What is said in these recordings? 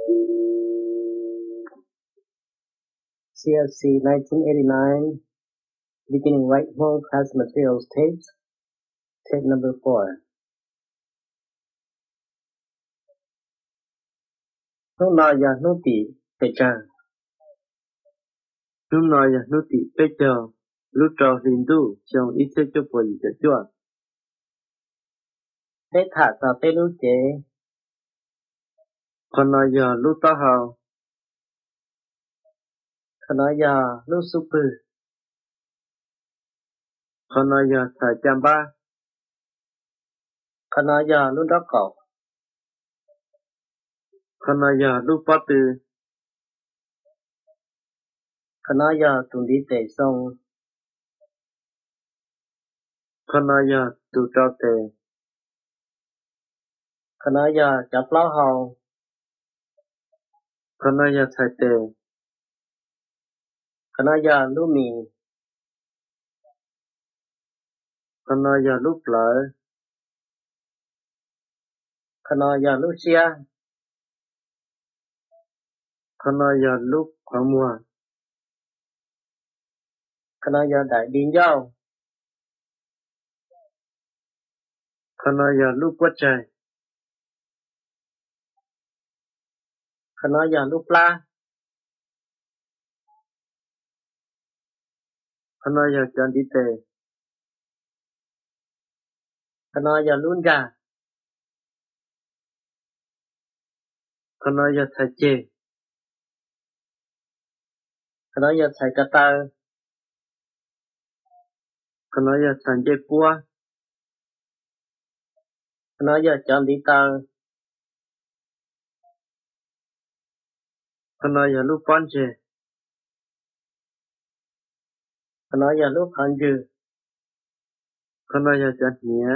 CFC 1989, beginning right whole class materials tapes, tape number 4. Lúc nào giờ nô tỉ phải trả. Lúc nào giờ nô tỉ phải chờ. Lúc trò hình đủ trong ít thế cho bồi cho chua. Thế thả tờ tê lưu chế. Còn nào giờ lúc tao hào. Còn nói giờ lúc super. Còn nào giờ thả chăm ba. Còn nói giờ lúc đó cậu. Còn nào giờ lúc bắt từ. Còn nói giờ tụi đi tệ xong. Còn nào giờ tụ trao tề. Còn nói giờ chọc lao hầu. Còn nào giờ thải tề. Còn nói giờ lúc mì. Còn nào giờ lúc lỡ. Còn nói giờ lúc xia. Còn nào giờ lúc khoảng mùa. Còn nói giờ đại điên dâu. Còn nào giờ lúc quất trời. Còn nói giờ lúc la. Còn nào giờ chọn đi tề. Còn nói giờ luôn gà. Còn nào giờ thải chê. Còn nói giờ thầy cà tờ. Còn nào giờ thải chê bua. Còn nói giờ chọn đi tờ. Còn nào giờ lúc bán chê. Còn nói giờ lúc hẳn dư. Còn nào giờ chọn nhé.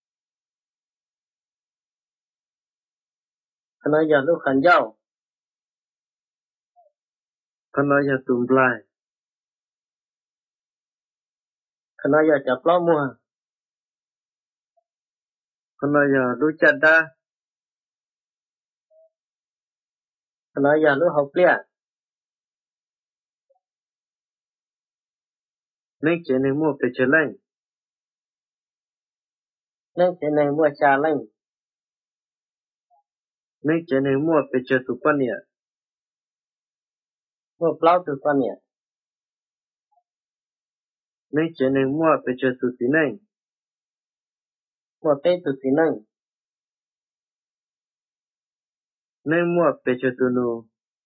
Còn nói giờ lúc hẳn dâu. Còn nào giờ tùm lại. Còn nói giờ chọc lao mùa. Còn nào giờ lúc chặt đa. Còn nói giờ lúc học liệt. Nên chế nên mua phải chế lệnh. Nên thế này mua trà lệnh. Nên chế nên mua phải chế tụ quan nhẹ. Mua plau từ quan nhẹ. Nên chế nên mua phải chế tụ tí nành. Mua tê từ tí nâng. Nên mua phải chế tụ nụ.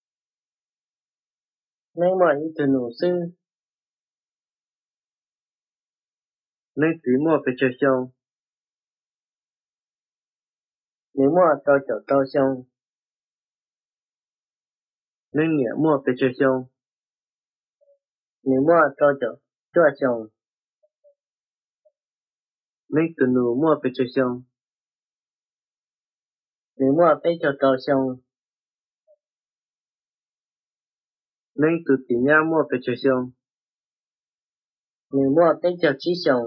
Nên mua ý từ nụ sư. Nên tí mua phải chế xong. Nếu mua cho chỗ to xong. Nên nhẹ mua phải chế xong. Nếu mua cho chỗ chua xong. Nên tụ nụ mua phải chế xong. Nếu mua tê cho to xong. Nên tụ tí nha mua phải chế xong. Nếu mua tê cho chí xong.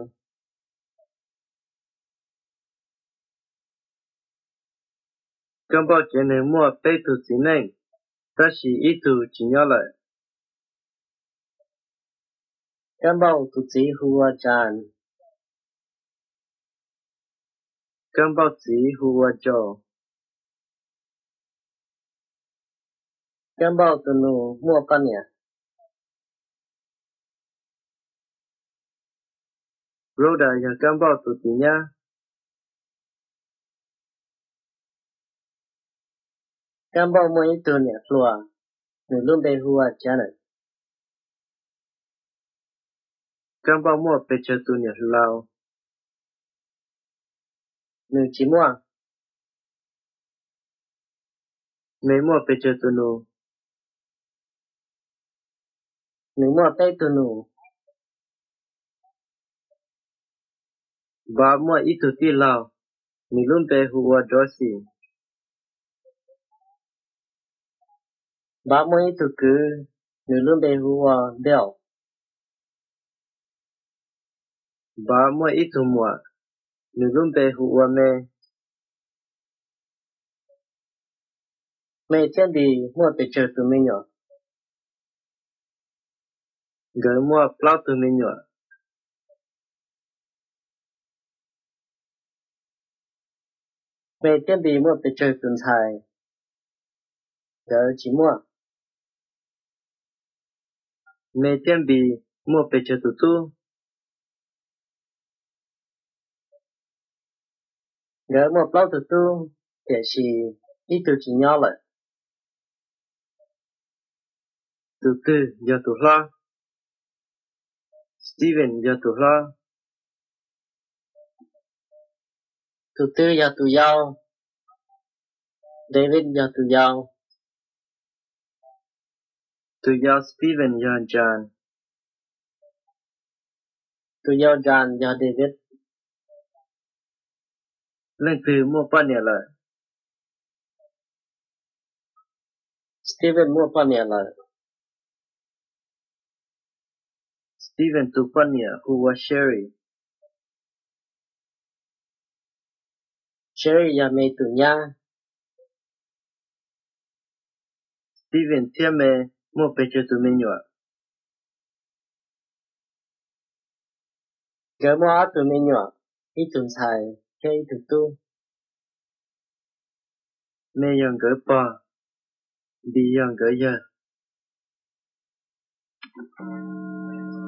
Căn bảo chế nên mua phải tụ tí nành. Ta chỉ ý tụ chỉ nhớ lại. Cám bao tụ chí hùa tràn. Căn bảo chỉ hùa cho. Cám bao tụ nụ mua quan nhẹ. Rô đà ya căn bảo tụ tí nha. Cám bao mua ý từ nhẹ lùa. Nếu luôn bê hùa chán. Căn bảo mua phải chế tụ nhẹ lao. Nếu chỉ mua. Nên mua phải chế tụ nụ. Nếu mua tê từ nụ. Bà mua ít tụ tí lao. Nên luôn bè hùa đó xì. Bà mua ý từ cứ. Nếu luôn bê hùa đeo. Bà mua ít tụ mua. Nên luôn bè hùa mê. Mẹ thiên đi mua bị chờ tụi mình nhỏ. Gỡ mua plau từ mình nhỏ. Mẹ thiên đi mua bị chờ tụi thầy. Gỡ chỉ mua. Mẹ tiên bì mua bê chờ tụ tu. Gỡ mua plau tụi tu. Để chỉ ít tụi chỉ nhau lại. Tụ tư giờ tụ lo. Steven giờ tụ lo. Tụi tư giờ tụi nhau. David giờ tụi nhau. Tụ giao Steven giờ John. Tụi nhau John giờ David. Lên từ mua bao nhiêu lợi. Steven mua bao nhiêu lại. Steven tụ bao nhiêu who was Sherry. Sherry giờ mẹ tụi nha. Steven thiên mê mua bê chờ tụ mình nhỏ. Gỡ mua áo tụi mình nhỏ. Ít tụi thầy. Cái tụi tu. Mẹ yang gỡ bò. Đi yang gỡ giờ.